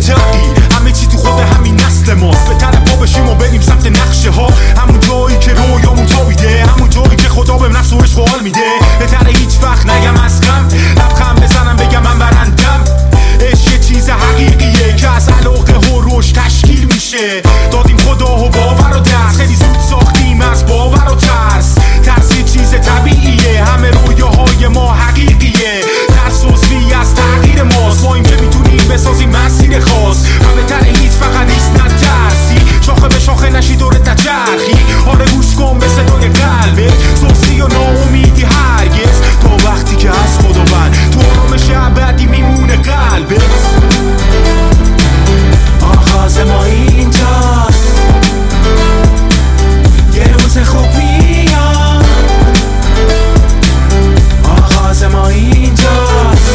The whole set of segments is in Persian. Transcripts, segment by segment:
تغییر، همه چی تو خود همین نسل ماست. به طرف پا بشیم و بریم سمت نقشه ها، همون جایی که رویامون تابیده، همون جایی که خدا بهم نفس و عشق و حال میده. به طرف هیچ وقت نگم از غم، لبخند بزنم بگم من برندم. عشق یه چیز حقیقیه که از علاقه و روش تشکیل میشه. دادیم خدا و باور و درس، خیلی زود ساختیم از باور و ترس. ترس یه چیز طبیعیه، همه رویاهای ما حقیقیه. ترس عضوی از تغییر ماست، ما این که میتونیم بسازیم مسیر خاص. همه تر هیچ فقط نیست نترسی، شاخه به شاخه نشی دور نچرخی. آره گوش کن به صدای قلبت، سوسی و ناامیدی هرگز، تا وقتی که از خداوند تو آرامش ابدی میمونه قلبت. آغاز ما اینجاست، یه روز خوب میاد. آغاز ما اینجاست.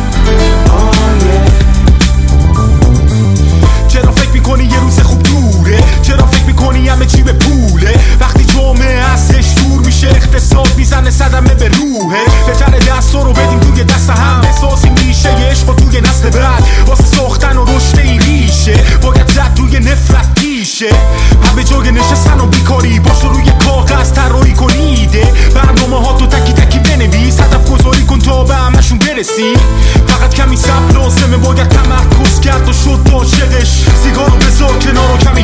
چرا فکر میکنی یه روز خوب دوره؟ چرا فکر میکنی همه چی به پوله؟ وقتی جامعه ازش دور میشه، اقتصاد میزنه صدمه به روحه. بهتره دستا رو بدیم توی دست هم، بسازیم میشه یه عشق توی نسل بعد. واسه ساختن و رشد این ریشه باید زد روی نفرت پیشه. همه جای نشستن و بیکاری، باش روی کاغذ طراحی کنیده. برنامه ها تو تکی تکی بنویس، هدف گذاری کن تا به همشون برسی. فقط کمی صبر لازمه، باید تمرکز کرد و شد عاشقش. سیگارو بذار کنار و کمی